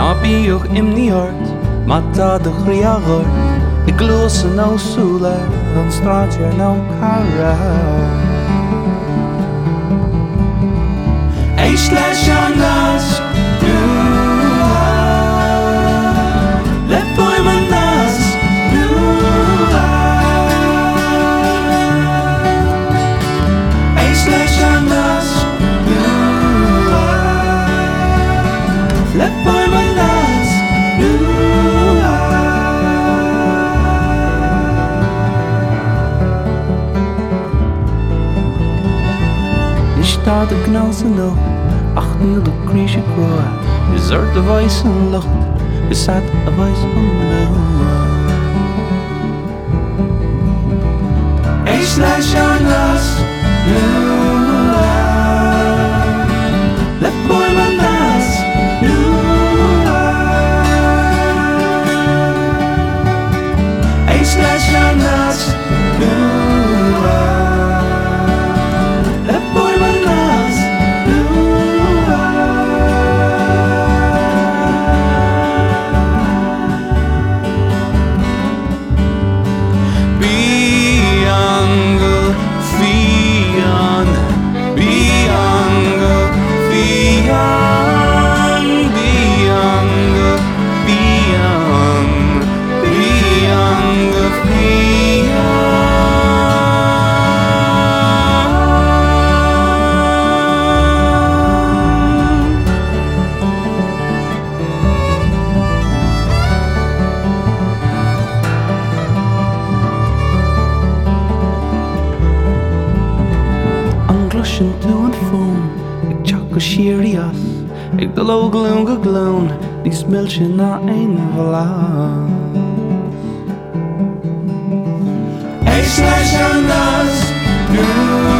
bíoch imníart, mata de chríagor, I glús an ósúla an stráidir nó cara. Éis leis an nas nua, le poim an nas nua. Éis leis an nas nua, le poim an nas nua. Tá de gnáis an nó, ach nu de críise crua, is de bhais an lucht, is sad a bhais an nua. Éis leis an nas nua, le poim an nas nua. Éis leis an nas nua, le poim an nas nua. Biango fian, biango fian, biango fian, biango fian. Glushin to an fón, ag teach go sirí as, ag do lo glún go glún, níos milse ná ein bhlas. Éis leis an nas nua.